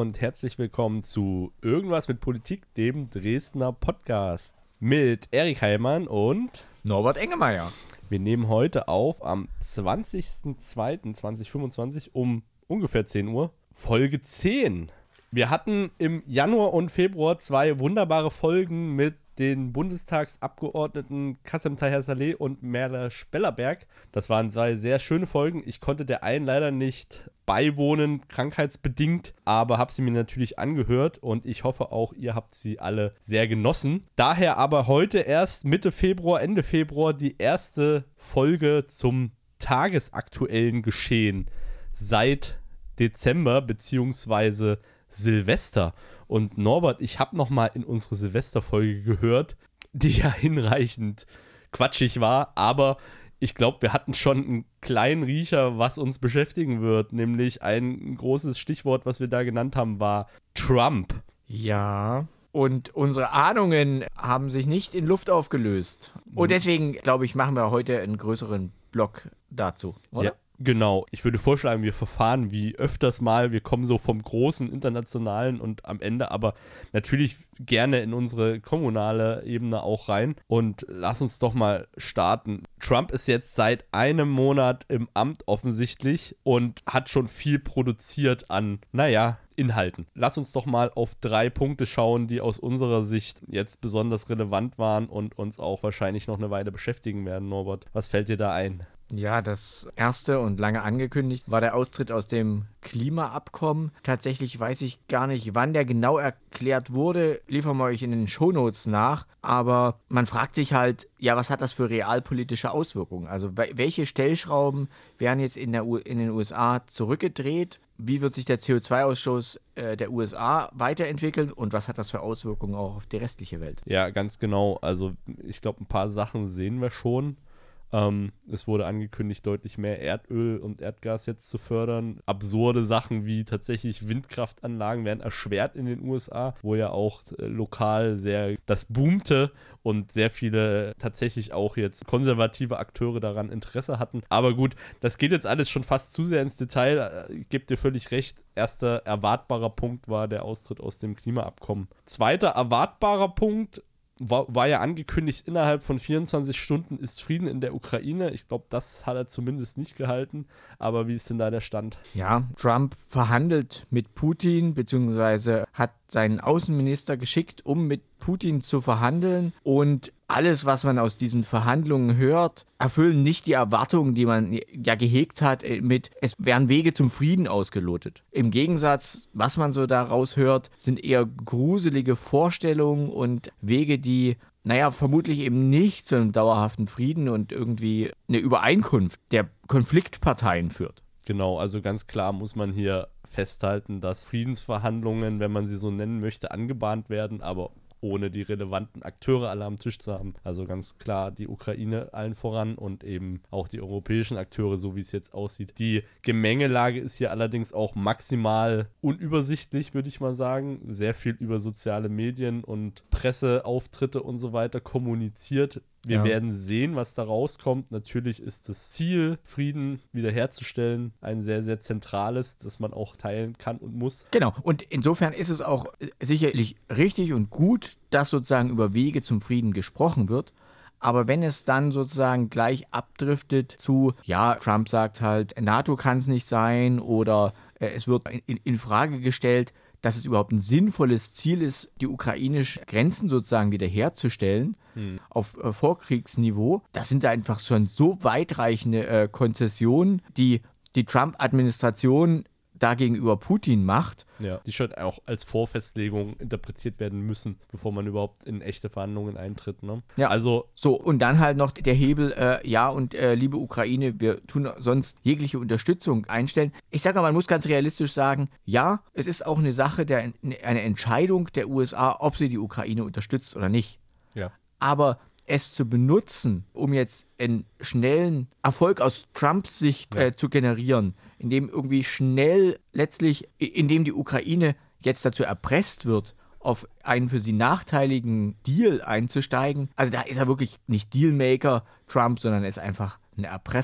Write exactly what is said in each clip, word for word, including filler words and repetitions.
und herzlich willkommen zu Irgendwas mit Politik, dem Dresdner Podcast mit Erik Heimann und Norbert Engemeyer. Wir nehmen heute auf am zwanzigsten zweiten zweitausendfünfundzwanzig um ungefähr zehn Uhr, Folge zehn. Wir hatten im Januar und Februar zwei wunderbare Folgen mit den Bundestagsabgeordneten Kassem Taher Saleh und Merle Spellerberg. Das waren zwei sehr schöne Folgen. Ich konnte der einen leider nicht beiwohnen, krankheitsbedingt, aber habe sie mir natürlich angehört und ich hoffe auch, ihr habt sie alle sehr genossen. Daher aber heute erst Mitte Februar, Ende Februar die erste Folge zum tagesaktuellen Geschehen seit Dezember bzw. Silvester. Und Norbert, ich habe nochmal in unsere Silvesterfolge gehört, die ja hinreichend quatschig war, aber ich glaube, wir hatten schon einen kleinen Riecher, was uns beschäftigen wird, nämlich ein großes Stichwort, was wir da genannt haben, war Trump. Ja, und unsere Ahnungen haben sich nicht in Luft aufgelöst. Und deswegen, glaube ich, machen wir heute einen größeren Block dazu, oder? Ja. Genau, ich würde vorschlagen, wir verfahren wie öfters mal, wir kommen so vom großen internationalen und am Ende aber natürlich gerne in unsere kommunale Ebene auch rein und lass uns doch mal starten. Trump ist jetzt seit einem Monat im Amt offensichtlich und hat schon viel produziert an, naja, Inhalten. Lass uns doch mal auf drei Punkte schauen, die aus unserer Sicht jetzt besonders relevant waren und uns auch wahrscheinlich noch eine Weile beschäftigen werden, Norbert. Was fällt dir da ein? Ja, das erste und lange angekündigt war der Austritt aus dem Klimaabkommen. Tatsächlich weiß ich gar nicht, wann der genau erklärt wurde. Liefern wir euch in den Shownotes nach. Aber man fragt sich halt, ja, was hat das für realpolitische Auswirkungen? Also welche Stellschrauben werden jetzt in, der U- in den U S A zurückgedreht? Wie wird sich der C O zwei Ausstoß äh, der U S A weiterentwickeln und was hat das für Auswirkungen auch auf die restliche Welt? Ja, ganz genau. Also ich glaube, ein paar Sachen sehen wir schon. Ähm, es wurde angekündigt, deutlich mehr Erdöl und Erdgas jetzt zu fördern. Absurde Sachen wie tatsächlich Windkraftanlagen werden erschwert in den U S A, wo ja auch äh, lokal sehr das boomte und sehr viele tatsächlich auch jetzt konservative Akteure daran Interesse hatten. Aber gut, das geht jetzt alles schon fast zu sehr ins Detail. Ich gebe dir völlig recht. Erster erwartbarer Punkt war der Austritt aus dem Klimaabkommen. Zweiter erwartbarer Punkt War, war ja angekündigt, innerhalb von vierundzwanzig Stunden ist Frieden in der Ukraine. Ich glaube, das hat er zumindest nicht gehalten. Aber wie ist denn da der Stand? Ja, Trump verhandelt mit Putin, beziehungsweise hat seinen Außenminister geschickt, um mit Putin zu verhandeln. Und alles, was man aus diesen Verhandlungen hört, erfüllen nicht die Erwartungen, die man ja gehegt hat mit, es werden Wege zum Frieden ausgelotet. Im Gegensatz, was man so daraus hört, sind eher gruselige Vorstellungen und Wege, die, naja, vermutlich eben nicht zu einem dauerhaften Frieden und irgendwie eine Übereinkunft der Konfliktparteien führt. Genau, also ganz klar muss man hier festhalten, dass Friedensverhandlungen, wenn man sie so nennen möchte, angebahnt werden, aber ohne die relevanten Akteure alle am Tisch zu haben. Also ganz klar die Ukraine allen voran und eben auch die europäischen Akteure, so wie es jetzt aussieht. Die Gemengelage ist hier allerdings auch maximal unübersichtlich, würde ich mal sagen. Sehr viel über soziale Medien und Presseauftritte und so weiter kommuniziert. Wir Ja. werden sehen, was da rauskommt. Natürlich ist das Ziel, Frieden wiederherzustellen, ein sehr, sehr zentrales, das man auch teilen kann und muss. Genau, und insofern ist es auch sicherlich richtig und gut, dass sozusagen über Wege zum Frieden gesprochen wird. Aber wenn es dann sozusagen gleich abdriftet zu, ja, Trump sagt halt, NATO kann es nicht sein oder äh, es wird in, in Frage gestellt, dass es überhaupt ein sinnvolles Ziel ist, die ukrainischen Grenzen sozusagen wiederherzustellen hm. auf äh, Vorkriegsniveau. Das sind einfach schon so weitreichende äh, Konzessionen, die die Trump-Administration da gegenüber Putin macht. Ja, die schon auch als Vorfestlegung interpretiert werden müssen, bevor man überhaupt in echte Verhandlungen eintritt. Ne? Ja, also so, und dann halt noch der Hebel, äh, ja, und äh, liebe Ukraine, wir tun sonst jegliche Unterstützung einstellen. Ich sage mal, man muss ganz realistisch sagen, ja, es ist auch eine Sache, der, eine Entscheidung der U S A, ob sie die Ukraine unterstützt oder nicht. Ja. Aber es zu benutzen, um jetzt einen schnellen Erfolg aus Trumps Sicht ja. äh, zu generieren, indem irgendwie schnell letztlich, indem die Ukraine jetzt dazu erpresst wird, auf einen für sie nachteiligen Deal einzusteigen. Also da ist er wirklich nicht Dealmaker, Trump, sondern er ist einfach ein Erpresser.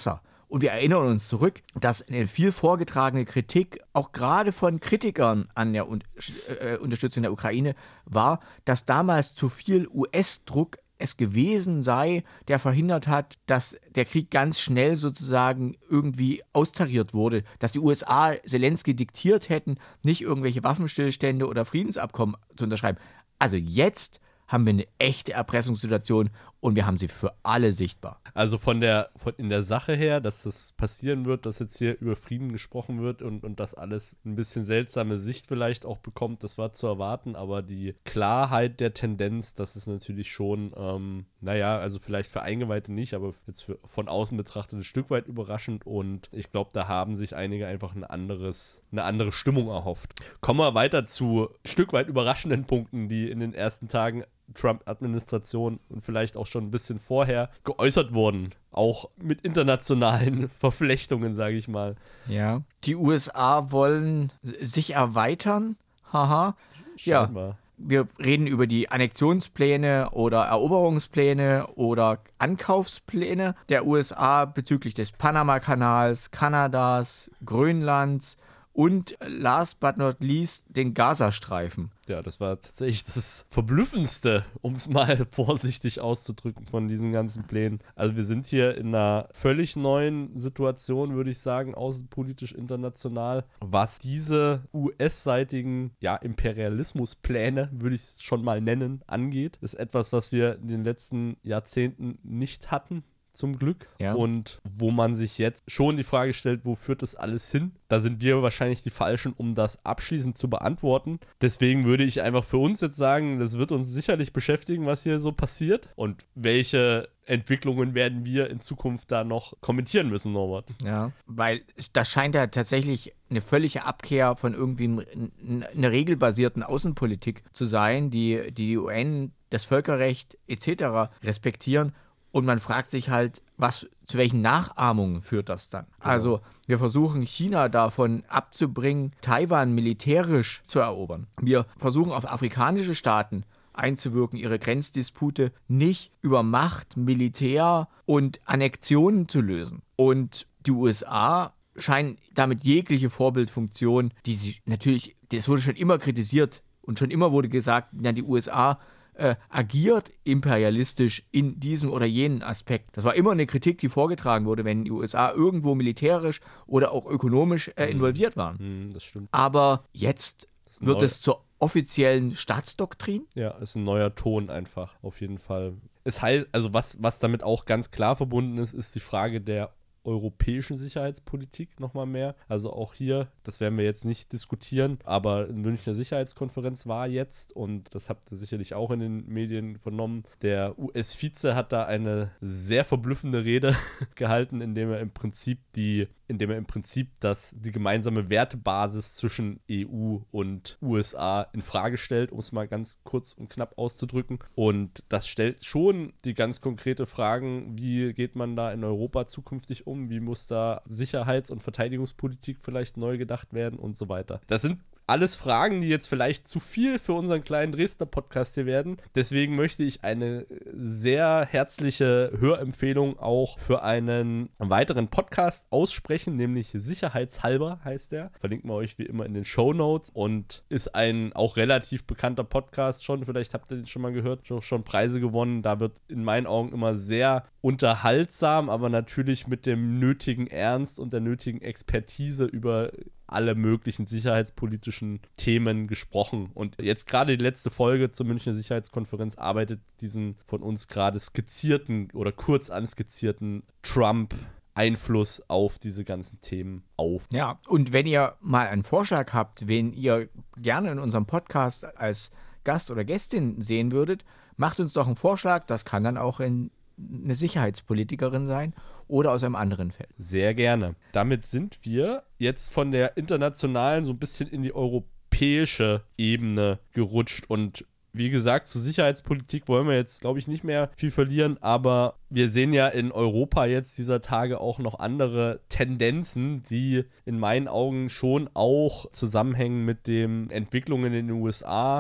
Und wir erinnern uns zurück, dass eine viel vorgetragene Kritik, auch gerade von Kritikern an der Un- äh, Unterstützung der Ukraine, war, dass damals zu viel U S-Druck es gewesen sei, der verhindert hat, dass der Krieg ganz schnell sozusagen irgendwie austariert wurde, dass die U S A Zelensky diktiert hätten, nicht irgendwelche Waffenstillstände oder Friedensabkommen zu unterschreiben. Also jetzt haben wir eine echte Erpressungssituation und wir haben sie für alle sichtbar. Also von der, von in der Sache her, dass das passieren wird, dass jetzt hier über Frieden gesprochen wird und, und das alles ein bisschen seltsame Sicht vielleicht auch bekommt, das war zu erwarten, aber die Klarheit der Tendenz, das ist natürlich schon, ähm, naja, also vielleicht für Eingeweihte nicht, aber jetzt für, von außen betrachtet ein Stück weit überraschend und ich glaube, da haben sich einige einfach ein anderes, eine andere Stimmung erhofft. Kommen wir weiter zu Stück weit überraschenden Punkten, die in den ersten Tagen Trump-Administration und vielleicht auch schon ein bisschen vorher geäußert wurden. Auch mit internationalen Verflechtungen, sage ich mal. Ja. Die U S A wollen sich erweitern. Haha. Scheinbar. Ja. Wir reden über die Annexionspläne oder Eroberungspläne oder Ankaufspläne der U S A bezüglich des Panama-Kanals, Kanadas, Grönlands und last but not least den Gazastreifen. Ja, das war tatsächlich das Verblüffendste, um es mal vorsichtig auszudrücken von diesen ganzen Plänen. Also wir sind hier in einer völlig neuen Situation, würde ich sagen, außenpolitisch international, was diese U S-seitigen ja, Imperialismuspläne, würde ich es schon mal nennen, angeht. Das ist etwas, was wir in den letzten Jahrzehnten nicht hatten. Zum Glück. Ja. Und wo man sich jetzt schon die Frage stellt, wo führt das alles hin? Da sind wir wahrscheinlich die Falschen, um das abschließend zu beantworten. Deswegen würde ich einfach für uns jetzt sagen, das wird uns sicherlich beschäftigen, was hier so passiert und welche Entwicklungen werden wir in Zukunft da noch kommentieren müssen, Norbert. Ja, weil das scheint ja tatsächlich eine völlige Abkehr von irgendwie einer regelbasierten Außenpolitik zu sein, die die U N, das Völkerrecht et cetera respektieren. Und man fragt sich halt, was, zu welchen Nachahmungen führt das dann? Genau. Also wir versuchen China davon abzubringen, Taiwan militärisch zu erobern. Wir versuchen auf afrikanische Staaten einzuwirken, ihre Grenzdispute nicht über Macht, Militär und Annexionen zu lösen. Und die U S A scheinen damit jegliche Vorbildfunktion, die sie natürlich, das wurde schon immer kritisiert und schon immer wurde gesagt, ja, die U S A Äh, agiert imperialistisch in diesem oder jenen Aspekt. Das war immer eine Kritik, die vorgetragen wurde, wenn die U S A irgendwo militärisch oder auch ökonomisch äh, involviert waren. Mm, das stimmt. Aber jetzt wird es zur offiziellen Staatsdoktrin? Ja, ist ein neuer Ton einfach, auf jeden Fall. Es heißt, also was, was damit auch ganz klar verbunden ist, ist die Frage der europäischen Sicherheitspolitik nochmal mehr. Also auch hier, das werden wir jetzt nicht diskutieren, aber eine Münchner Sicherheitskonferenz war jetzt und das habt ihr sicherlich auch in den Medien vernommen. Der U S-Vize hat da eine sehr verblüffende Rede gehalten, indem er im Prinzip die indem er im Prinzip das, die gemeinsame Wertebasis zwischen E U und U S A in Frage stellt, um es mal ganz kurz und knapp auszudrücken. Und das stellt schon die ganz konkrete Fragen, wie geht man da in Europa zukünftig um, wie muss da Sicherheits- und Verteidigungspolitik vielleicht neu gedacht werden und so weiter. Das sind alles Fragen, die jetzt vielleicht zu viel für unseren kleinen Dresdner Podcast hier werden. Deswegen möchte ich eine sehr herzliche Hörempfehlung auch für einen weiteren Podcast aussprechen, nämlich Sicherheitshalber heißt der. Verlinken wir euch wie immer in den Shownotes und ist ein auch relativ bekannter Podcast schon. Vielleicht habt ihr den schon mal gehört, schon, schon Preise gewonnen. Da wird in meinen Augen immer sehr unterhaltsam, aber natürlich mit dem nötigen Ernst und der nötigen Expertise über alle möglichen sicherheitspolitischen Themen gesprochen. Und jetzt gerade die letzte Folge zur Münchner Sicherheitskonferenz arbeitet diesen von uns gerade skizzierten oder kurz anskizzierten Trump-Einfluss auf diese ganzen Themen auf. Ja, und wenn ihr mal einen Vorschlag habt, wen ihr gerne in unserem Podcast als Gast oder Gästin sehen würdet, macht uns doch einen Vorschlag. Das kann dann auch in eine Sicherheitspolitikerin sein oder aus einem anderen Feld. Sehr gerne. Damit sind wir jetzt von der internationalen so ein bisschen in die europäische Ebene gerutscht und wie gesagt, zur Sicherheitspolitik wollen wir jetzt, glaube ich, nicht mehr viel verlieren, aber wir sehen ja in Europa jetzt dieser Tage auch noch andere Tendenzen, die in meinen Augen schon auch zusammenhängen mit den Entwicklungen in den U S A.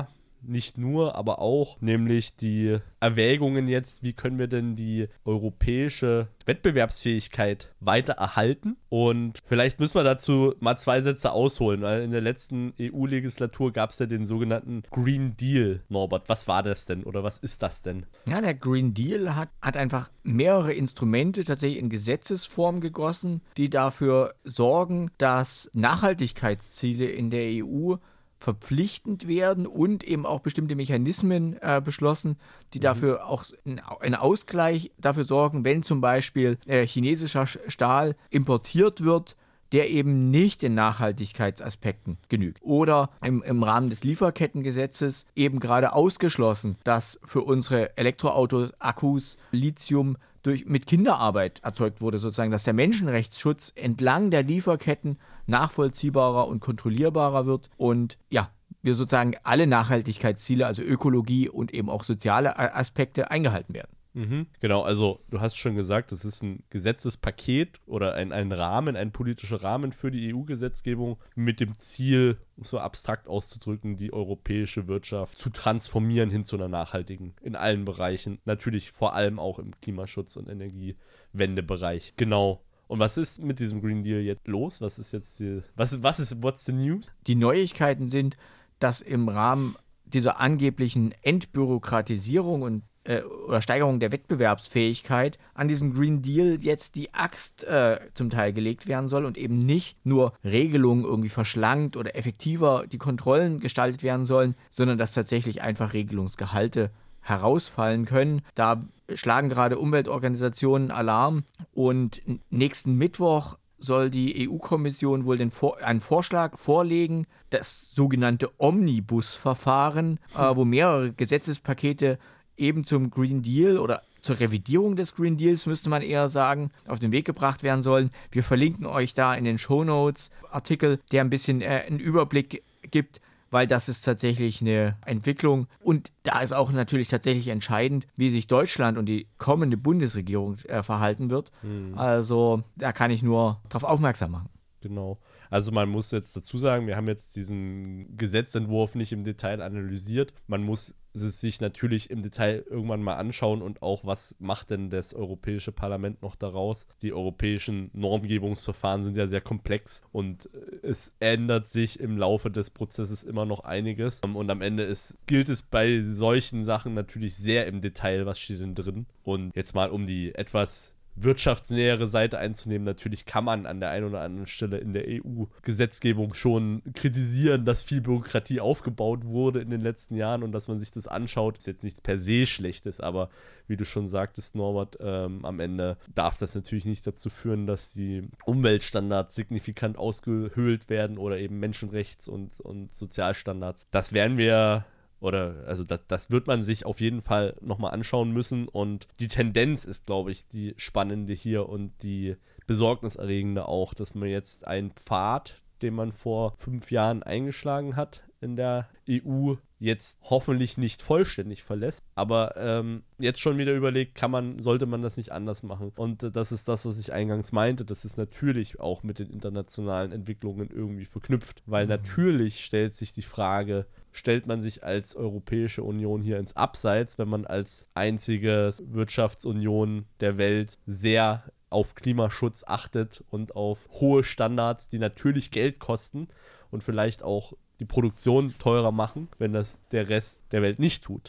nicht nur, aber auch, nämlich die Erwägungen jetzt, wie können wir denn die europäische Wettbewerbsfähigkeit weiter erhalten. Und vielleicht müssen wir dazu mal zwei Sätze ausholen, weil in der letzten E U-Legislatur gab es ja den sogenannten Green Deal. Norbert, was war das denn oder was ist das denn? Ja, der Green Deal hat, hat einfach mehrere Instrumente tatsächlich in Gesetzesform gegossen, die dafür sorgen, dass Nachhaltigkeitsziele in der E U verpflichtend werden und eben auch bestimmte Mechanismen äh, beschlossen, die mhm. dafür auch einen Ausgleich dafür sorgen, wenn zum Beispiel äh, chinesischer Stahl importiert wird, der eben nicht den Nachhaltigkeitsaspekten genügt. Oder im, im Rahmen des Lieferkettengesetzes eben gerade ausgeschlossen, dass für unsere Elektroautos, Akkus, Lithium durch, mit Kinderarbeit erzeugt wurde, sozusagen, dass der Menschenrechtsschutz entlang der Lieferketten nachvollziehbarer und kontrollierbarer wird und ja, wir sozusagen alle Nachhaltigkeitsziele, also Ökologie und eben auch soziale Aspekte eingehalten werden. Mhm, genau, also du hast schon gesagt, das ist ein Gesetzespaket oder ein, ein Rahmen, ein politischer Rahmen für die E U-Gesetzgebung mit dem Ziel, um es so abstrakt auszudrücken, die europäische Wirtschaft zu transformieren hin zu einer nachhaltigen, in allen Bereichen, natürlich vor allem auch im Klimaschutz- und Energiewendebereich. Genau. Und was ist mit diesem Green Deal jetzt los? Was ist jetzt die, was, was ist, what's the news? Die Neuigkeiten sind, dass im Rahmen dieser angeblichen Entbürokratisierung und äh, oder Steigerung der Wettbewerbsfähigkeit an diesen Green Deal jetzt die Axt äh, zum Teil gelegt werden soll und eben nicht nur Regelungen irgendwie verschlankt oder effektiver die Kontrollen gestaltet werden sollen, sondern dass tatsächlich einfach Regelungsgehalte herausfallen können. Da schlagen gerade Umweltorganisationen Alarm und nächsten Mittwoch soll die E U-Kommission wohl den Vor- einen Vorschlag vorlegen, das sogenannte Omnibus-Verfahren, äh, wo mehrere Gesetzespakete eben zum Green Deal oder zur Revidierung des Green Deals, müsste man eher sagen, auf den Weg gebracht werden sollen. Wir verlinken euch da in den Shownotes Artikel, der ein bisschen äh, einen Überblick gibt, weil das ist tatsächlich eine Entwicklung. Und da ist auch natürlich tatsächlich entscheidend, wie sich Deutschland und die kommende Bundesregierung äh, verhalten wird. Mhm. Also da kann ich nur darauf aufmerksam machen. Genau. Also man muss jetzt dazu sagen, wir haben jetzt diesen Gesetzentwurf nicht im Detail analysiert. Man muss es sich natürlich im Detail irgendwann mal anschauen und auch, was macht denn das Europäische Parlament noch daraus? Die europäischen Normgebungsverfahren sind ja sehr komplex und es ändert sich im Laufe des Prozesses immer noch einiges. Und am Ende ist, gilt es bei solchen Sachen natürlich sehr im Detail, was steht denn drin. Und jetzt mal um die etwas wirtschaftsnähere Seite einzunehmen. Natürlich kann man an der einen oder anderen Stelle in der E U-Gesetzgebung schon kritisieren, dass viel Bürokratie aufgebaut wurde in den letzten Jahren und dass man sich das anschaut. Ist jetzt nichts per se Schlechtes, aber wie du schon sagtest, Norbert, ähm, am Ende darf das natürlich nicht dazu führen, dass die Umweltstandards signifikant ausgehöhlt werden oder eben Menschenrechts- und, und Sozialstandards. Das werden wir Oder, also das, das wird man sich auf jeden Fall nochmal anschauen müssen und die Tendenz ist, glaube ich, die spannende hier und die besorgniserregende auch, dass man jetzt einen Pfad, den man vor fünf Jahren eingeschlagen hat in der E U, jetzt hoffentlich nicht vollständig verlässt, aber ähm, jetzt schon wieder überlegt, kann man, sollte man das nicht anders machen. Und äh, das ist das, was ich eingangs meinte, das ist natürlich auch mit den internationalen Entwicklungen irgendwie verknüpft, weil mhm. natürlich stellt sich die Frage, stellt man sich als Europäische Union hier ins Abseits, wenn man als einzige Wirtschaftsunion der Welt sehr auf Klimaschutz achtet und auf hohe Standards, die natürlich Geld kosten und vielleicht auch die Produktion teurer machen, wenn das der Rest der Welt nicht tut.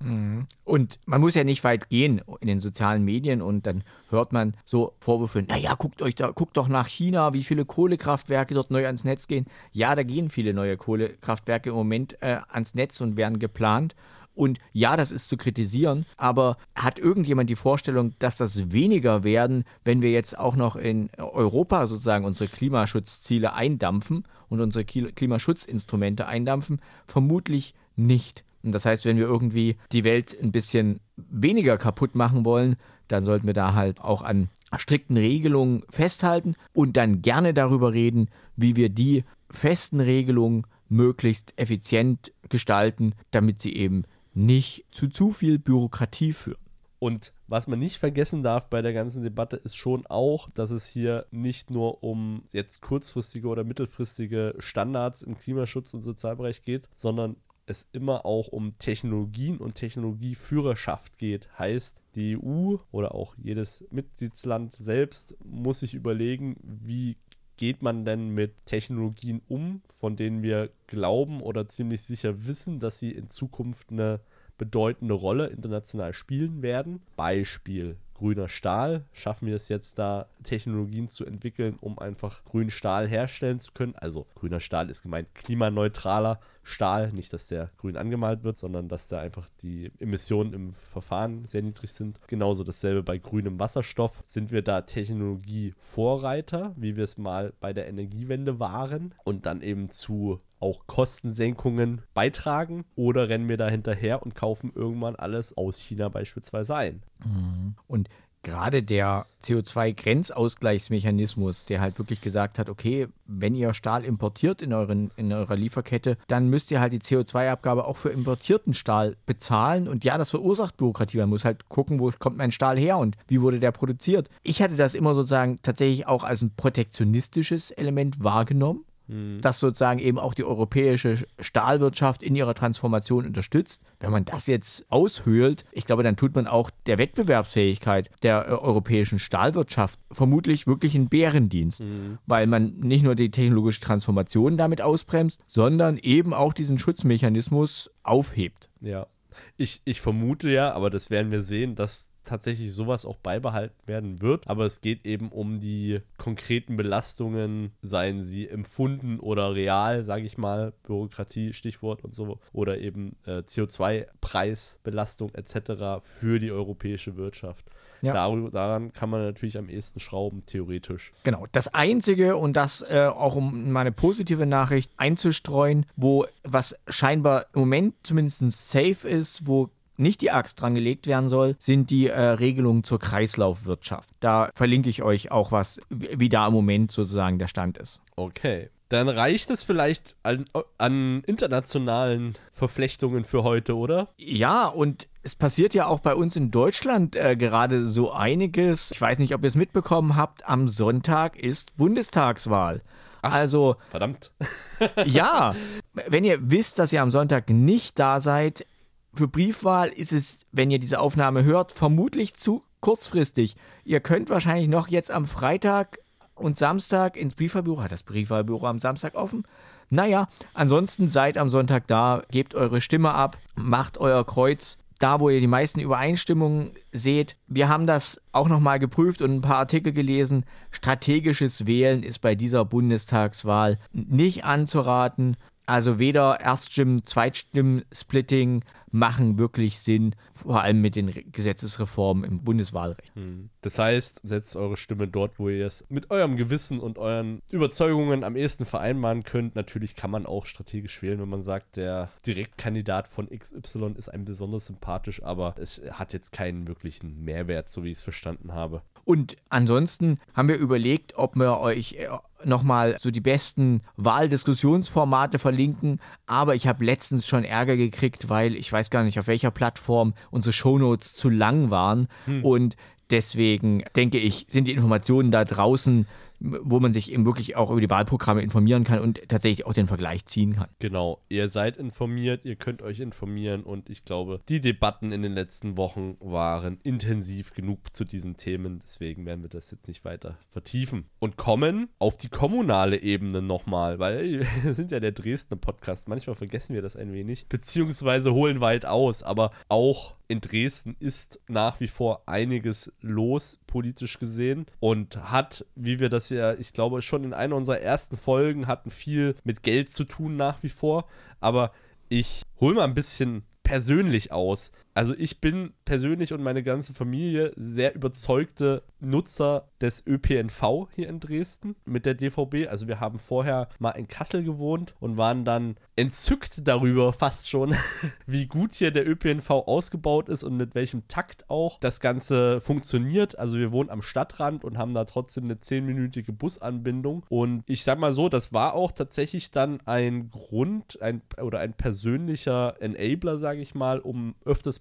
Und man muss ja nicht weit gehen in den sozialen Medien und dann hört man so Vorwürfe, naja, guckt euch da, guckt doch nach China, wie viele Kohlekraftwerke dort neu ans Netz gehen. Ja, da gehen viele neue Kohlekraftwerke im Moment äh, ans Netz und werden geplant. Und ja, das ist zu kritisieren, aber hat irgendjemand die Vorstellung, dass das weniger werden, wenn wir jetzt auch noch in Europa sozusagen unsere Klimaschutzziele eindampfen und unsere Klimaschutzinstrumente eindampfen? Vermutlich nicht. Und das heißt, wenn wir irgendwie die Welt ein bisschen weniger kaputt machen wollen, dann sollten wir da halt auch an strikten Regelungen festhalten und dann gerne darüber reden, wie wir die festen Regelungen möglichst effizient gestalten, damit sie eben nicht zu zu viel Bürokratie führen. Und was man nicht vergessen darf bei der ganzen Debatte ist schon auch, dass es hier nicht nur um jetzt kurzfristige oder mittelfristige Standards im Klimaschutz und Sozialbereich geht, sondern es immer auch um Technologien und Technologieführerschaft geht. Heißt, die E U oder auch jedes Mitgliedsland selbst muss sich überlegen, wie geht man denn mit Technologien um, von denen wir glauben oder ziemlich sicher wissen, dass sie in Zukunft eine bedeutende Rolle international spielen werden. Beispiel grüner Stahl. Schaffen wir es jetzt da, Technologien zu entwickeln, um einfach grünen Stahl herstellen zu können? Also grüner Stahl ist gemeint klimaneutraler Stahl. Nicht, dass der grün angemalt wird, sondern dass da einfach die Emissionen im Verfahren sehr niedrig sind. Genauso dasselbe bei grünem Wasserstoff. Sind wir da Technologievorreiter, wie wir es mal bei der Energiewende waren und dann eben zu auch Kostensenkungen beitragen, oder rennen wir da hinterher und kaufen irgendwann alles aus China beispielsweise ein? Und gerade der C O zwei Grenzausgleichsmechanismus, der halt wirklich gesagt hat, okay, wenn ihr Stahl importiert in, euren, in eurer Lieferkette, dann müsst ihr halt die C O zwei Abgabe auch für importierten Stahl bezahlen. Und ja, das verursacht Bürokratie. Man muss halt gucken, wo kommt mein Stahl her und wie wurde der produziert. Ich hatte das immer sozusagen tatsächlich auch als ein protektionistisches Element wahrgenommen, das sozusagen eben auch die europäische Stahlwirtschaft in ihrer Transformation unterstützt. Wenn man das jetzt aushöhlt, ich glaube, dann tut man auch der Wettbewerbsfähigkeit der äh, europäischen Stahlwirtschaft vermutlich wirklich einen Bärendienst, mhm. weil man nicht nur die technologische Transformation damit ausbremst, sondern eben auch diesen Schutzmechanismus aufhebt. Ja, ich, ich vermute ja, aber das werden wir sehen, dass tatsächlich sowas auch beibehalten werden wird, aber es geht eben um die konkreten Belastungen, seien sie empfunden oder real, sage ich mal, Bürokratie, Stichwort und so, oder eben äh, C O zwei Preisbelastung et cetera für die europäische Wirtschaft. Ja. Dar- daran kann man natürlich am ehesten schrauben, theoretisch. Genau. Das Einzige, und das äh, auch um meine positive Nachricht einzustreuen, wo was scheinbar im Moment zumindest safe ist, wo nicht die Axt dran gelegt werden soll, sind die äh, Regelungen zur Kreislaufwirtschaft. Da verlinke ich euch auch was, wie da im Moment sozusagen der Stand ist. Okay. Dann reicht es vielleicht an, an internationalen Verflechtungen für heute, oder? Ja, und es passiert ja auch bei uns in Deutschland äh, gerade so einiges. Ich weiß nicht, ob ihr es mitbekommen habt. Am Sonntag ist Bundestagswahl. Ach, also, verdammt. Ja, wenn ihr wisst, dass ihr am Sonntag nicht da seid, für Briefwahl ist es, wenn ihr diese Aufnahme hört, vermutlich zu kurzfristig. Ihr könnt wahrscheinlich noch jetzt am Freitag und Samstag ins Briefwahlbüro. Hat das Briefwahlbüro am Samstag offen? Naja, ansonsten seid am Sonntag da, gebt eure Stimme ab, macht euer Kreuz da, wo ihr die meisten Übereinstimmungen seht. Wir haben das auch nochmal geprüft und ein paar Artikel gelesen. Strategisches Wählen ist bei dieser Bundestagswahl nicht anzuraten. Also weder Erststimmen, Zweitstimmen-Splitting machen wirklich Sinn, vor allem mit den Re- Gesetzesreformen im Bundeswahlrecht. Das heißt, setzt eure Stimme dort, wo ihr es mit eurem Gewissen und euren Überzeugungen am ehesten vereinbaren könnt. Natürlich kann man auch strategisch wählen, wenn man sagt, der Direktkandidat von X Y ist einem besonders sympathisch, aber es hat jetzt keinen wirklichen Mehrwert, so wie ich es verstanden habe. Und ansonsten haben wir überlegt, ob wir euch nochmal so die besten Wahldiskussionsformate verlinken, aber ich habe letztens schon Ärger gekriegt, weil ich weiß gar nicht, auf welcher Plattform unsere Shownotes zu lang waren hm. und deswegen denke ich, sind die Informationen da draußen, wo man sich eben wirklich auch über die Wahlprogramme informieren kann und tatsächlich auch den Vergleich ziehen kann. Genau, ihr seid informiert, ihr könnt euch informieren und ich glaube, die Debatten in den letzten Wochen waren intensiv genug zu diesen Themen, deswegen werden wir das jetzt nicht weiter vertiefen. Und kommen auf die kommunale Ebene nochmal, weil wir sind ja der Dresdner Podcast, manchmal vergessen wir das ein wenig, beziehungsweise holen weit aus, aber auch in Dresden ist nach wie vor einiges los, politisch gesehen, und hat, wie wir das ja, ich glaube, schon in einer unserer ersten Folgen hatten, viel mit Geld zu tun nach wie vor, aber ich hole mal ein bisschen persönlich aus. Also ich bin persönlich und meine ganze Familie sehr überzeugte Nutzer des Ö P N V hier in Dresden mit der D V B. Also wir haben vorher mal in Kassel gewohnt und waren dann entzückt darüber fast schon, wie gut hier der Ö P N V ausgebaut ist und mit welchem Takt auch das Ganze funktioniert. Also wir wohnen am Stadtrand und haben da trotzdem eine zehnminütige Busanbindung. Und ich sag mal so, das war auch tatsächlich dann ein Grund ein, oder ein persönlicher Enabler, sage ich mal, um öfters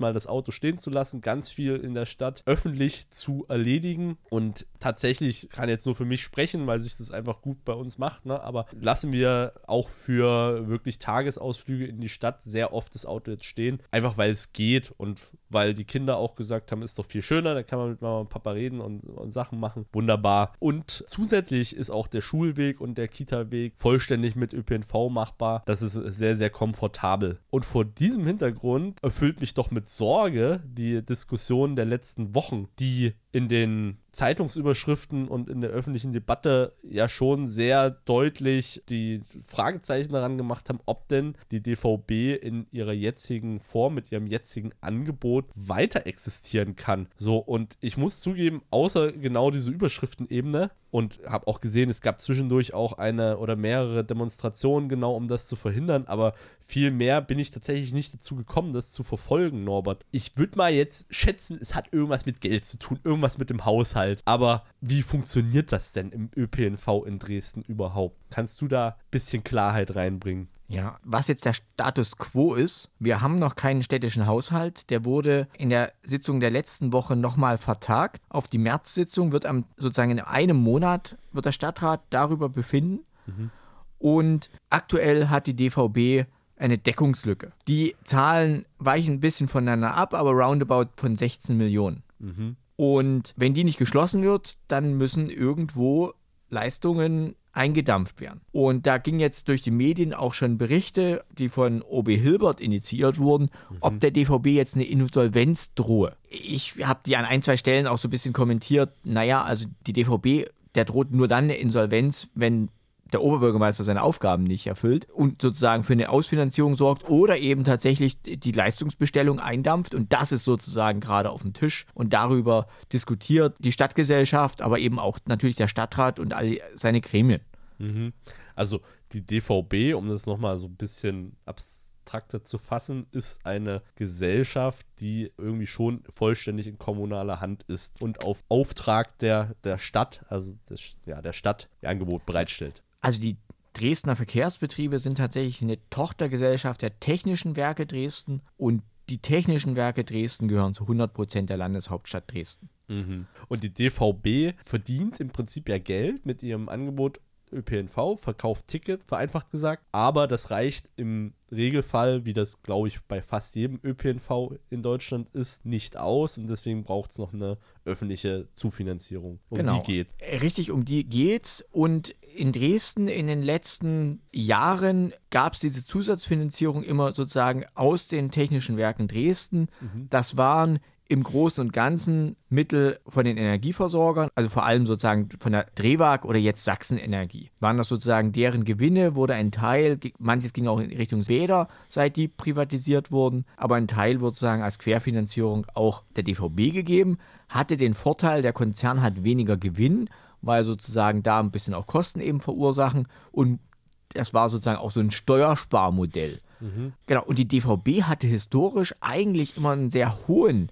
mal das Auto stehen zu lassen, ganz viel in der Stadt öffentlich zu erledigen. Und tatsächlich kann jetzt nur für mich sprechen, weil sich das einfach gut bei uns macht, ne? Aber lassen wir auch für wirklich Tagesausflüge in die Stadt sehr oft das Auto jetzt stehen, einfach weil es geht und weil die Kinder auch gesagt haben, ist doch viel schöner, da kann man mit Mama und Papa reden und, und Sachen machen. Wunderbar. Und zusätzlich ist auch der Schulweg und der Kita-Weg vollständig mit Ö P N V machbar. Das ist sehr, sehr komfortabel. Und vor diesem Hintergrund erfüllt mich doch mit Sorge die Diskussion der letzten Wochen, die in den Zeitungsüberschriften und in der öffentlichen Debatte ja schon sehr deutlich die Fragezeichen daran gemacht haben, ob denn die D V B in ihrer jetzigen Form, mit ihrem jetzigen Angebot weiter existieren kann. So, und ich muss zugeben, außer genau diese Überschriftenebene, und habe auch gesehen, es gab zwischendurch auch eine oder mehrere Demonstrationen genau, um das zu verhindern, aber viel mehr bin ich tatsächlich nicht dazu gekommen, das zu verfolgen, Norbert. Ich würde mal jetzt schätzen, es hat irgendwas mit Geld zu tun, irgendwas mit dem Haushalt, aber wie funktioniert das denn im Ö P N V in Dresden überhaupt? Kannst du da ein bisschen Klarheit reinbringen? Ja, was jetzt der Status quo ist, wir haben noch keinen städtischen Haushalt. Der wurde in der Sitzung der letzten Woche nochmal vertagt. Auf die März-Sitzung wird am, sozusagen in einem Monat wird der Stadtrat darüber befinden. Mhm. Und aktuell hat die D V B eine Deckungslücke. Die Zahlen weichen ein bisschen voneinander ab, aber roundabout von sechzehn Millionen. Mhm. Und wenn die nicht geschlossen wird, dann müssen irgendwo Leistungen eingedampft werden. Und da ging jetzt durch die Medien auch schon Berichte, die von O B Hilbert initiiert wurden, mhm. ob der D V B jetzt eine Insolvenz drohe. Ich habe die an ein, zwei Stellen auch so ein bisschen kommentiert, naja, also die D V B, der droht nur dann eine Insolvenz, wenn der Oberbürgermeister seine Aufgaben nicht erfüllt und sozusagen für eine Ausfinanzierung sorgt oder eben tatsächlich die Leistungsbestellung eindampft. Und das ist sozusagen gerade auf dem Tisch. Und darüber diskutiert die Stadtgesellschaft, aber eben auch natürlich der Stadtrat und all seine Gremien. Mhm. Also die D V B, um das nochmal so ein bisschen abstrakter zu fassen, ist eine Gesellschaft, die irgendwie schon vollständig in kommunaler Hand ist und auf Auftrag der, der Stadt, also des, ja, der Stadt, ihr Angebot bereitstellt. Also die Dresdner Verkehrsbetriebe sind tatsächlich eine Tochtergesellschaft der Technischen Werke Dresden und die Technischen Werke Dresden gehören zu hundert Prozent der Landeshauptstadt Dresden. Mhm. Und die D V B verdient im Prinzip ja Geld mit ihrem Angebot Ö P N V, verkauft Tickets, vereinfacht gesagt, aber das reicht im Regelfall, wie das, glaube ich, bei fast jedem Ö P N V in Deutschland ist, nicht aus und deswegen braucht es noch eine öffentliche Zufinanzierung. Um genau. die geht's. Richtig, um die geht's. Und in Dresden in den letzten Jahren gab es diese Zusatzfinanzierung immer sozusagen aus den Technischen Werken Dresden. Mhm. Das waren im Großen und Ganzen Mittel von den Energieversorgern, also vor allem sozusagen von der Drewag oder jetzt Sachsenenergie. Waren das sozusagen deren Gewinne, wurde ein Teil, manches ging auch in Richtung Bäder, seit die privatisiert wurden, aber ein Teil wurde sozusagen als Querfinanzierung auch der D V B gegeben, hatte den Vorteil, der Konzern hat weniger Gewinn, weil sozusagen da ein bisschen auch Kosten eben verursachen und das war sozusagen auch so ein Steuersparmodell. Mhm. Genau, und die D V B hatte historisch eigentlich immer einen sehr hohen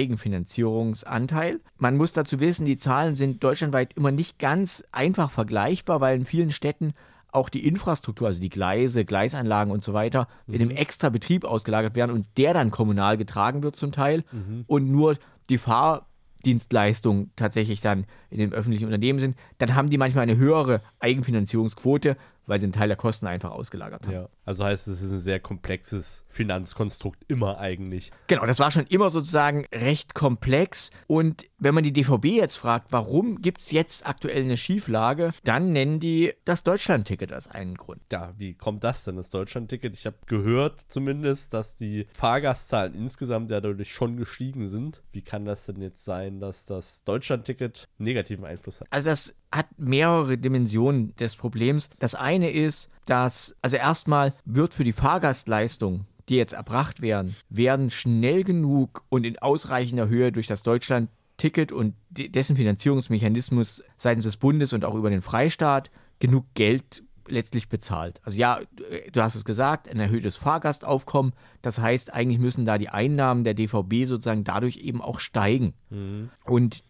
Eigenfinanzierungsanteil. Man muss dazu wissen, die Zahlen sind deutschlandweit immer nicht ganz einfach vergleichbar, weil in vielen Städten auch die Infrastruktur, also die Gleise, Gleisanlagen und so weiter, mhm. in einem extra Betrieb ausgelagert werden und der dann kommunal getragen wird zum Teil mhm. und nur die Fahrdienstleistungen tatsächlich dann in den öffentlichen Unternehmen sind. Dann haben die manchmal eine höhere Eigenfinanzierungsquote, weil sie einen Teil der Kosten einfach ausgelagert haben. Ja, also heißt, es ist ein sehr komplexes Finanzkonstrukt immer eigentlich. Genau, das war schon immer sozusagen recht komplex. Und wenn man die D V B jetzt fragt, warum gibt es jetzt aktuell eine Schieflage, dann nennen die das Deutschlandticket als einen Grund. Ja, wie kommt das denn, das Deutschlandticket? Ich habe gehört zumindest, dass die Fahrgastzahlen insgesamt ja dadurch schon gestiegen sind. Wie kann das denn jetzt sein, dass das Deutschlandticket negativen Einfluss hat? Also das hat mehrere Dimensionen des Problems. Das eine ist, dass, also erstmal wird für die Fahrgastleistung, die jetzt erbracht werden, werden schnell genug und in ausreichender Höhe durch das Deutschlandticket und dessen Finanzierungsmechanismus seitens des Bundes und auch über den Freistaat genug Geld letztlich bezahlt. Also ja, du hast es gesagt, ein erhöhtes Fahrgastaufkommen. Das heißt, eigentlich müssen da die Einnahmen der D V B sozusagen dadurch eben auch steigen. Mhm. Und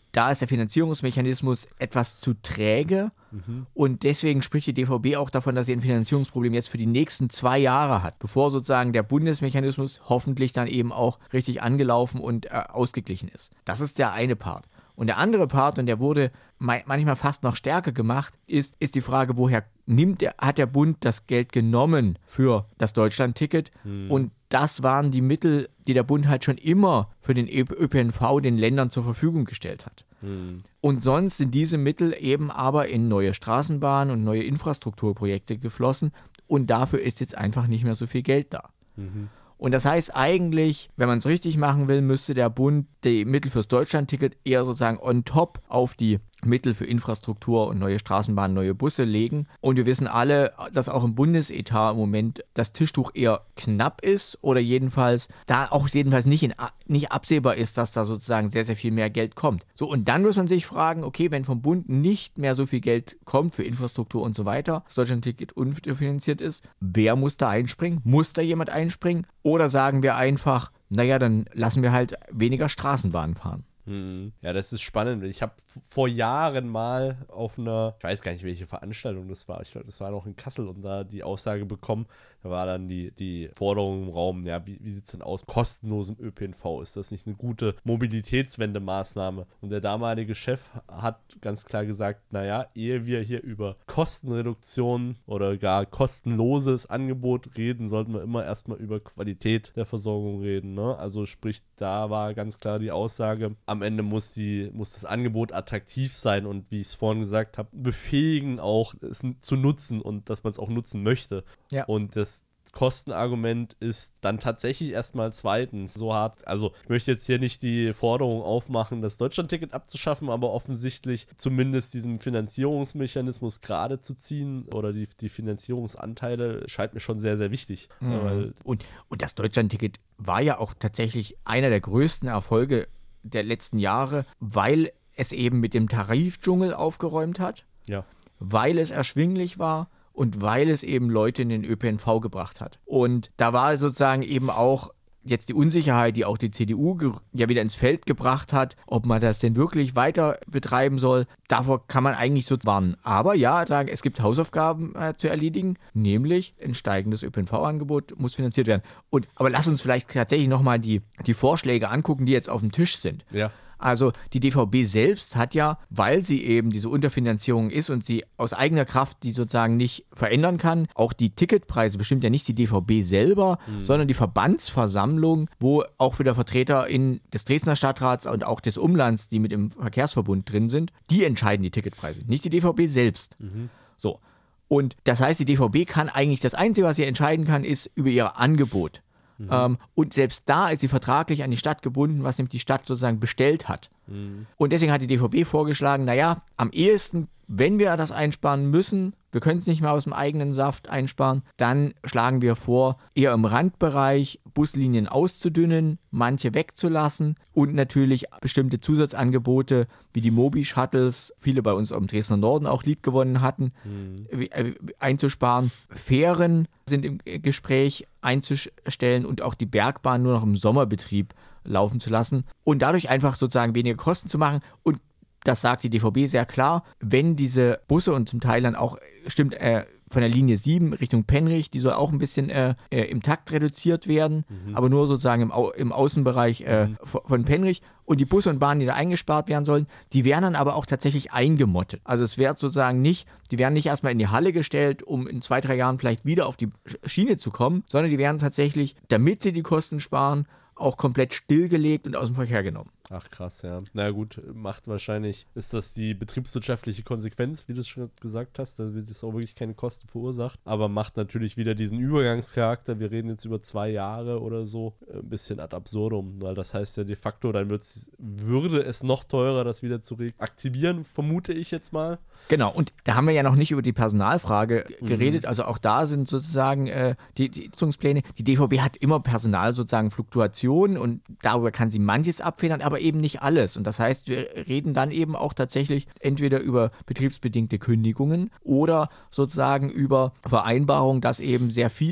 da ist der Finanzierungsmechanismus etwas zu träge. Mhm. Und deswegen spricht die D V B auch davon, dass sie ein Finanzierungsproblem jetzt für die nächsten zwei Jahre hat, bevor sozusagen der Bundesmechanismus hoffentlich dann eben auch richtig angelaufen und äh, ausgeglichen ist. Das ist der eine Part. Und der andere Part, und der wurde manchmal fast noch stärker gemacht, ist, ist die Frage, woher nimmt der, hat der Bund das Geld genommen für das Deutschlandticket? Hm. Und das waren die Mittel, die der Bund halt schon immer für den Ö P N V den Ländern zur Verfügung gestellt hat. Hm. Und sonst sind diese Mittel eben aber in neue Straßenbahnen und neue Infrastrukturprojekte geflossen. Und dafür ist jetzt einfach nicht mehr so viel Geld da. Mhm. Und das heißt eigentlich, wenn man es richtig machen will, müsste der Bund die Mittel fürs Deutschlandticket eher sozusagen on top auf die Mittel für Infrastruktur und neue Straßenbahnen, neue Busse legen. Und wir wissen alle, dass auch im Bundesetat im Moment das Tischtuch eher knapp ist oder jedenfalls da auch jedenfalls nicht, in, nicht absehbar ist, dass da sozusagen sehr, sehr viel mehr Geld kommt. So, und dann muss man sich fragen, okay, wenn vom Bund nicht mehr so viel Geld kommt für Infrastruktur und so weiter, das Deutschlandticket unterfinanziert ist, wer muss da einspringen? Muss da jemand einspringen? Oder sagen wir einfach, naja, dann lassen wir halt weniger Straßenbahnen fahren. Ja, das ist spannend. Ich habe vor Jahren mal auf einer, ich weiß gar nicht, welche Veranstaltung das war, ich glaube, das war noch in Kassel und da die Aussage bekommen, da war dann die, die Forderung im Raum, ja, wie, wie sieht es denn aus? Kostenlosem Ö P N V, ist das nicht eine gute Mobilitätswendemaßnahme? Und der damalige Chef hat ganz klar gesagt, naja, ehe wir hier über Kostenreduktion oder gar kostenloses Angebot reden, sollten wir immer erstmal über Qualität der Versorgung reden, ne? Also sprich, da war ganz klar die Aussage, am Ende muss, die, muss das Angebot attraktiv sein und wie ich es vorhin gesagt habe, befähigen auch, es zu nutzen und dass man es auch nutzen möchte. Ja. Und das Kostenargument ist dann tatsächlich erstmal zweitens so hart. Also ich möchte jetzt hier nicht die Forderung aufmachen, das Deutschlandticket abzuschaffen, aber offensichtlich zumindest diesen Finanzierungsmechanismus gerade zu ziehen oder die, die Finanzierungsanteile scheint mir schon sehr, sehr wichtig. Mhm. Ja, weil und, und das Deutschlandticket war ja auch tatsächlich einer der größten Erfolge der letzten Jahre, weil es eben mit dem Tarifdschungel aufgeräumt hat, ja. weil es erschwinglich war und weil es eben Leute in den Ö P N V gebracht hat. Und da war sozusagen eben auch jetzt die Unsicherheit, die auch die C D U ge- ja wieder ins Feld gebracht hat, ob man das denn wirklich weiter betreiben soll. Davor kann man eigentlich so warnen. Aber ja, sagen, es gibt Hausaufgaben äh, zu erledigen, nämlich ein steigendes Ö P N V-Angebot muss finanziert werden. Und, aber lass uns vielleicht tatsächlich nochmal die, die Vorschläge angucken, die jetzt auf dem Tisch sind. Ja. Also die D V B selbst hat ja, weil sie eben diese Unterfinanzierung ist und sie aus eigener Kraft die sozusagen nicht verändern kann, auch die Ticketpreise bestimmt ja nicht die D V B selber, mhm. sondern die Verbandsversammlung, wo auch wieder Vertreter in des Dresdner Stadtrats und auch des Umlands, die mit im Verkehrsverbund drin sind, die entscheiden die Ticketpreise, nicht die D V B selbst. Mhm. So. Und das heißt, die D V B kann eigentlich, das Einzige, was sie entscheiden kann, ist über ihr Angebot. Mhm. Ähm, und selbst da ist sie vertraglich an die Stadt gebunden, was nämlich die Stadt sozusagen bestellt hat. Mhm. Und deswegen hat die D V B vorgeschlagen, naja, am ehesten, wenn wir das einsparen müssen, wir können es nicht mehr aus dem eigenen Saft einsparen, dann schlagen wir vor, eher im Randbereich Buslinien auszudünnen, manche wegzulassen und natürlich bestimmte Zusatzangebote wie die Mobi-Shuttles, viele bei uns im Dresdner Norden auch liebgewonnen hatten, mhm. einzusparen. Fähren sind im Gespräch einzustellen und auch die Bergbahn nur noch im Sommerbetrieb laufen zu lassen und dadurch einfach sozusagen weniger Kosten zu machen. Und das sagt die D V B sehr klar, wenn diese Busse und zum Teil dann auch, stimmt, äh, von der Linie sieben Richtung Penrich, die soll auch ein bisschen äh, äh, im Takt reduziert werden, mhm. aber nur sozusagen im, Au- im Außenbereich äh, mhm. von Penrich. Und die Busse und Bahnen, die da eingespart werden sollen, die werden dann aber auch tatsächlich eingemottet. Also es wird sozusagen nicht, die werden nicht erstmal in die Halle gestellt, um in zwei, drei Jahren vielleicht wieder auf die Schiene zu kommen, sondern die werden tatsächlich, damit sie die Kosten sparen, auch komplett stillgelegt und aus dem Verkehr genommen. Ach krass, ja. Na gut, macht wahrscheinlich, ist das die betriebswirtschaftliche Konsequenz, wie du es schon gesagt hast, da wird es auch wirklich keine Kosten verursacht, aber macht natürlich wieder diesen Übergangscharakter, wir reden jetzt über zwei Jahre oder so, ein bisschen ad absurdum, weil das heißt ja de facto, dann wird's, würde es noch teurer, das wieder zu reaktivieren, vermute ich jetzt mal. Genau, und da haben wir ja noch nicht über die Personalfrage geredet, mhm. also auch da sind sozusagen äh, die, die Nutzungspläne, die D V B hat immer Personal sozusagen Fluktuationen und darüber kann sie manches abfedern, aber eben nicht alles. Und das heißt, wir reden dann eben auch tatsächlich entweder über betriebsbedingte Kündigungen oder sozusagen über Vereinbarungen, dass eben sehr viele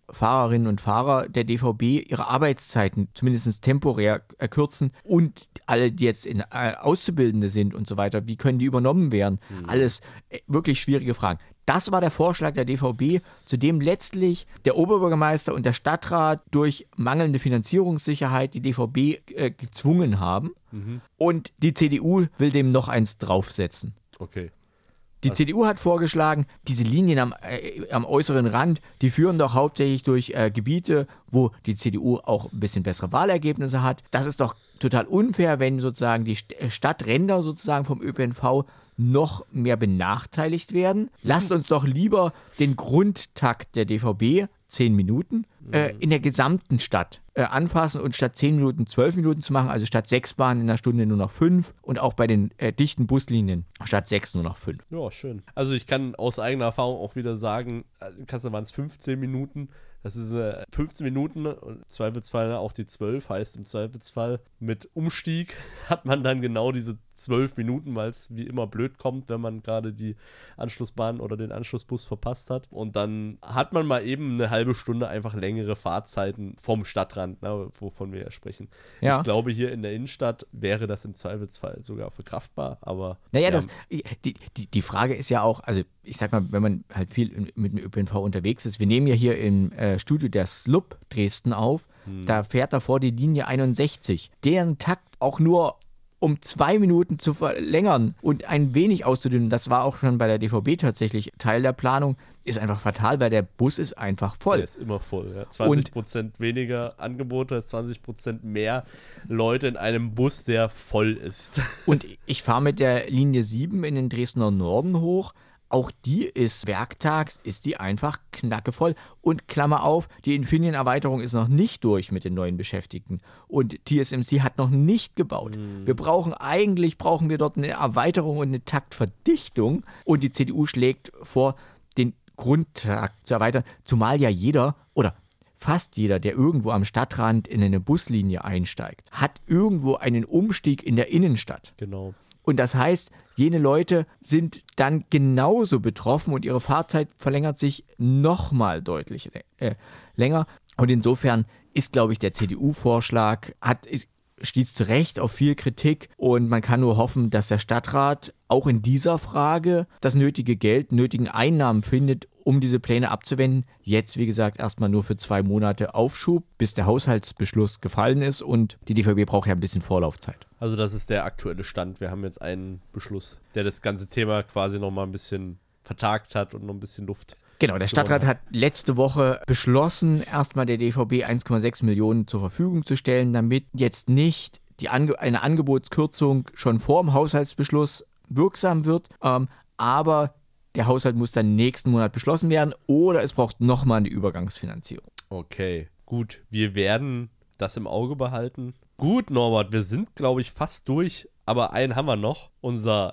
Fahrerinnen und Fahrer der D V B ihre Arbeitszeiten zumindest temporär kürzen und alle, die jetzt in, äh, Auszubildende sind und so weiter, wie können die übernommen werden? Mhm. Alles äh, wirklich schwierige Fragen. Das war der Vorschlag der D V B, zu dem letztlich der Oberbürgermeister und der Stadtrat durch mangelnde Finanzierungssicherheit die D V B äh, gezwungen haben. Mhm. Und die C D U will dem noch eins draufsetzen. Okay. Die C D U hat vorgeschlagen, diese Linien am, äh, am äußeren Rand, die führen doch hauptsächlich durch äh, Gebiete, wo die C D U auch ein bisschen bessere Wahlergebnisse hat. Das ist doch total unfair, wenn sozusagen die St- Stadtränder sozusagen vom Ö P N V noch mehr benachteiligt werden. Lasst uns doch lieber den Grundtakt der D V B, zehn Minuten, äh, in der gesamten Stadt äh, anfassen und statt zehn Minuten zwölf Minuten zu machen, also statt sechs Bahnen in einer Stunde nur noch fünf und auch bei den äh, dichten Buslinien statt sechs nur noch fünf. Ja, schön. Also ich kann aus eigener Erfahrung auch wieder sagen, in Kassel waren es fünfzehn Minuten. Das ist äh, fünfzehn Minuten, im Zweifelsfall auch die zwölf, heißt im Zweifelsfall mit Umstieg hat man dann genau diese zwölf Minuten, weil es wie immer blöd kommt, wenn man gerade die Anschlussbahn oder den Anschlussbus verpasst hat. Und dann hat man mal eben eine halbe Stunde einfach längere Fahrzeiten vom Stadtrand, ne, wovon wir ja sprechen. Ja. Ich glaube, hier in der Innenstadt wäre das im Zweifelsfall sogar verkraftbar, aber... Naja, das, die, die, die Frage ist ja auch, also ich sag mal, wenn man halt viel mit dem Ö P N V unterwegs ist, wir nehmen ja hier im äh, Studio der S L U P Dresden auf, hm. da fährt davor die Linie einundsechzig, deren Takt auch nur um zwei Minuten zu verlängern und ein wenig auszudünnen, das war auch schon bei der D V B tatsächlich Teil der Planung, ist einfach fatal, weil der Bus ist einfach voll. Der ist immer voll, ja. zwanzig Prozent und weniger Angebote, zwanzig Prozent mehr Leute in einem Bus, der voll ist. Und ich fahre mit der Linie sieben in den Dresdner Norden hoch. Auch die ist werktags, ist die einfach knackevoll. Und Klammer auf, die Infineon-Erweiterung ist noch nicht durch mit den neuen Beschäftigten. Und T S M C hat noch nicht gebaut. Mhm. Wir brauchen eigentlich, brauchen wir dort eine Erweiterung und eine Taktverdichtung. Und die C D U schlägt vor, den Grundtakt zu erweitern. Zumal ja jeder, oder fast jeder, der irgendwo am Stadtrand in eine Buslinie einsteigt, hat irgendwo einen Umstieg in der Innenstadt. Genau. Und das heißt, jene Leute sind dann genauso betroffen und ihre Fahrzeit verlängert sich nochmal deutlich äh, länger. Und insofern ist, glaube ich, der C D U-Vorschlag, hat, stieß zu Recht auf viel Kritik und man kann nur hoffen, dass der Stadtrat auch in dieser Frage das nötige Geld, nötigen Einnahmen findet, um diese Pläne abzuwenden. Jetzt, wie gesagt, erstmal nur für zwei Monate Aufschub, bis der Haushaltsbeschluss gefallen ist und die D V B braucht ja ein bisschen Vorlaufzeit. Also das ist der aktuelle Stand. Wir haben jetzt einen Beschluss, der das ganze Thema quasi nochmal ein bisschen vertagt hat und noch ein bisschen Luft. Genau, der Stadtrat hat letzte Woche beschlossen, erstmal der D V B eins Komma sechs Millionen zur Verfügung zu stellen, damit jetzt nicht die Ange- eine Angebotskürzung schon vor dem Haushaltsbeschluss wirksam wird, ähm, aber der Haushalt muss dann nächsten Monat beschlossen werden oder es braucht nochmal eine Übergangsfinanzierung. Okay, gut. Wir werden das im Auge behalten. Gut, Norbert, wir sind, glaube ich, fast durch, aber einen haben wir noch. Unser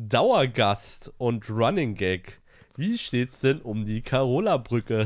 Dauergast und Running Gag. Wie steht's denn um die Carola-Brücke?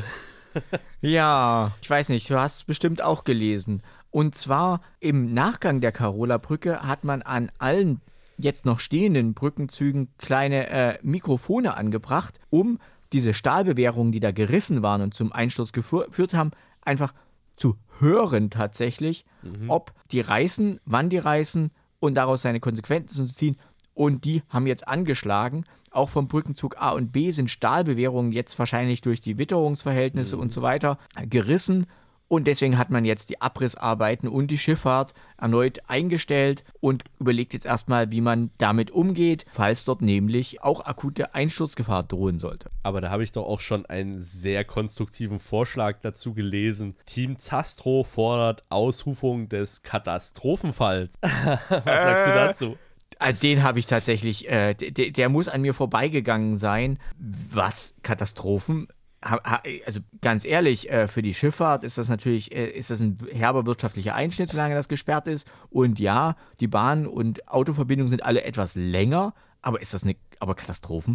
Ja, ich weiß nicht, du hast es bestimmt auch gelesen. Und zwar im Nachgang der Carola-Brücke hat man an allen jetzt noch stehenden Brückenzügen kleine äh, Mikrofone angebracht, um diese Stahlbewehrungen, die da gerissen waren und zum Einsturz gefu- geführt haben, einfach zu hören tatsächlich, mhm. ob die reißen, wann die reißen und daraus seine Konsequenzen zu ziehen. Und die haben jetzt angeschlagen. Auch vom Brückenzug A und B sind Stahlbewehrungen jetzt wahrscheinlich durch die Witterungsverhältnisse mhm. und so weiter gerissen. Und deswegen hat man jetzt die Abrissarbeiten und die Schifffahrt erneut eingestellt und überlegt jetzt erstmal, wie man damit umgeht, falls dort nämlich auch akute Einsturzgefahr drohen sollte. Aber da habe ich doch auch schon einen sehr konstruktiven Vorschlag dazu gelesen. Team Zastro fordert Ausrufung des Katastrophenfalls. Was sagst äh, du dazu? Den habe ich tatsächlich, äh, der, der muss an mir vorbeigegangen sein. Was Katastrophen? Also ganz ehrlich, für die Schifffahrt ist das natürlich ist das ein herber wirtschaftlicher Einschnitt, solange das gesperrt ist. Und ja, die Bahn- und Autoverbindungen sind alle etwas länger, aber ist das eine aber Katastrophenfall?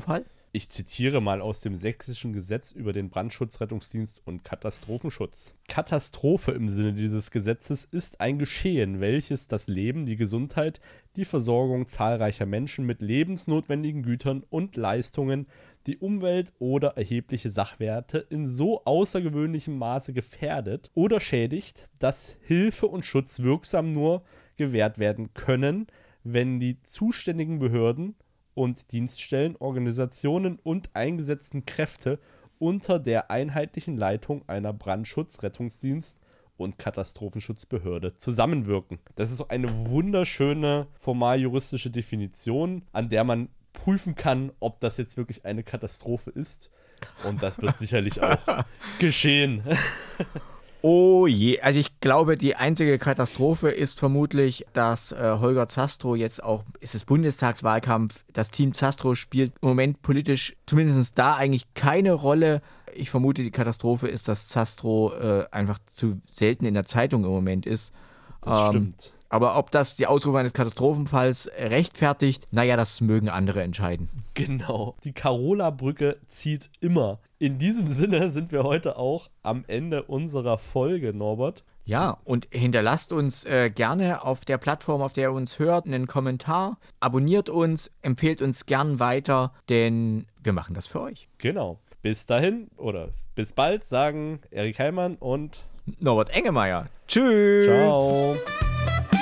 Ich zitiere mal aus dem sächsischen Gesetz über den Brandschutz, Rettungsdienst und Katastrophenschutz. Katastrophe im Sinne dieses Gesetzes ist ein Geschehen, welches das Leben, die Gesundheit, die Versorgung zahlreicher Menschen mit lebensnotwendigen Gütern und Leistungen, die Umwelt oder erhebliche Sachwerte in so außergewöhnlichem Maße gefährdet oder schädigt, dass Hilfe und Schutz wirksam nur gewährt werden können, wenn die zuständigen Behörden und Dienststellen, Organisationen und eingesetzten Kräfte unter der einheitlichen Leitung einer Brandschutz-, Rettungsdienst- und Katastrophenschutzbehörde zusammenwirken. Das ist eine wunderschöne formal-juristische Definition, an der man prüfen kann, ob das jetzt wirklich eine Katastrophe ist. Und das wird sicherlich auch geschehen. Oh je, also ich glaube, die einzige Katastrophe ist vermutlich, dass äh, Holger Zastrow jetzt auch, es ist Bundestagswahlkampf, das Team Zastrow spielt im Moment politisch zumindest da eigentlich keine Rolle. Ich vermute, die Katastrophe ist, dass Zastrow äh, einfach zu selten in der Zeitung im Moment ist. Das ähm, stimmt. Aber ob das die Ausrufung eines Katastrophenfalls rechtfertigt, naja, das mögen andere entscheiden. Genau. Die Karola-Brücke zieht immer. In diesem Sinne sind wir heute auch am Ende unserer Folge, Norbert. Ja, und hinterlasst uns äh, gerne auf der Plattform, auf der ihr uns hört, einen Kommentar. Abonniert uns, empfehlt uns gern weiter, denn wir machen das für euch. Genau. Bis dahin oder bis bald, sagen Erik Heimann und Norbert Engemeier. Tschüss. ciao.